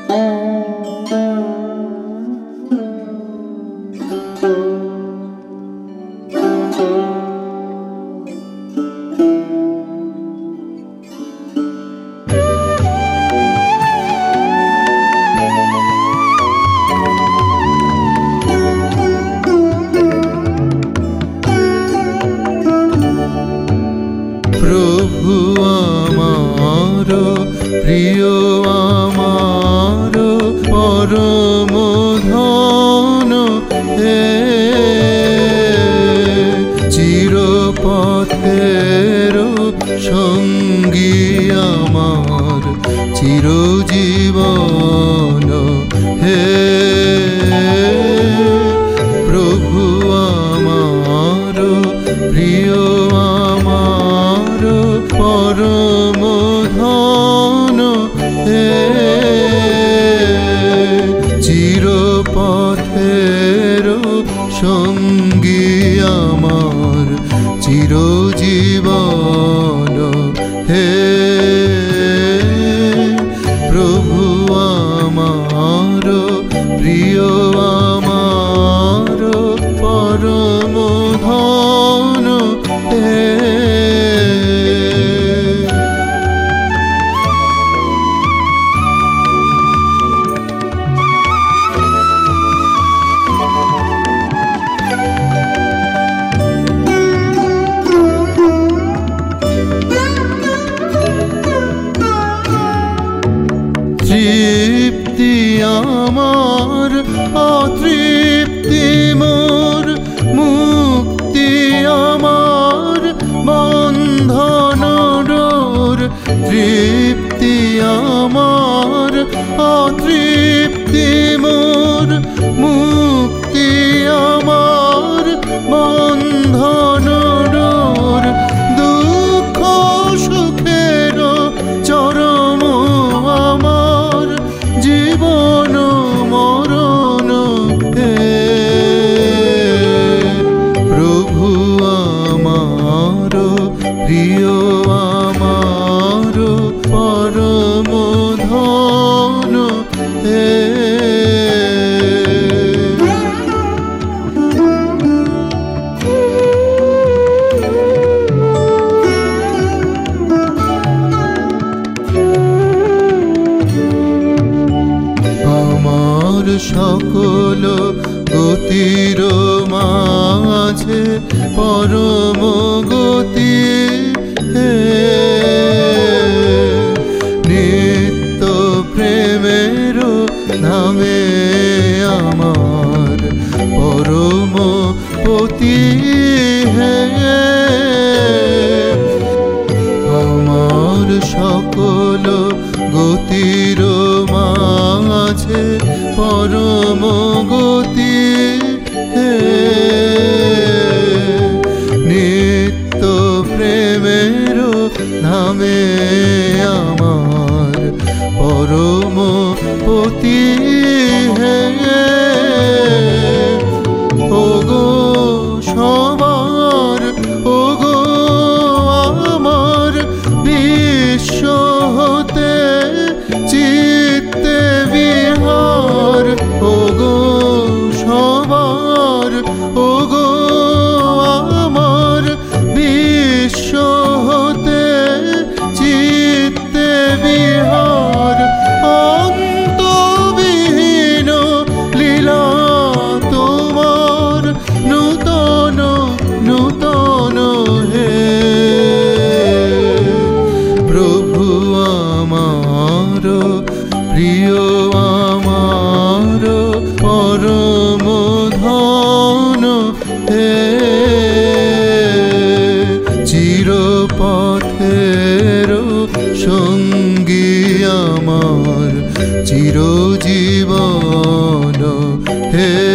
প্রভু আমার প্রিয় আমার পরম ধন হে, চিরপথের সঙ্গী আমার চিরজীবন হে। প্রভু আমার প্রিয় আমার পরম ধন হে, চিরপথের সঙ্গী আমার চিরজীবন হে। প্রভু আমার প্রিয় আমার পরম ধন হে। তৃপ্তি আমার অতৃপ্তি মোর, মুক্তি আমার বন্ধন ডোর। তৃপ্তি আমার অতৃপ্তি মোর, মুক্তি আমার বন্ধন ডোর। দুঃখ সুখের চরম আমার জীবন মরণ হে। প্রভু আমার প্রিয় আমার পরম ধন হে। আমার সকল গতির মাঝে পরম গতি হে, নিত্য প্রেমের নামে আমার পরম পতি হে। আমার সকল গতির মাঝে পরম গতি হে, নিত্য প্রেমের নামে আমার পরম পতি হে। ওগো সবার ওগো আমার বিশ্ব হতে চিত্তে বিহার। ওগো সবার ওগো আমার বিশ্ব হতে চিত্তে বিহার। অন্তবিহীন লীলা তোমার নূতন নূতন হে। প্রভু আমার প্রিয় আমার পরম ধন হে, চিরপথের সঙ্গী আমার চিরজীবন হে।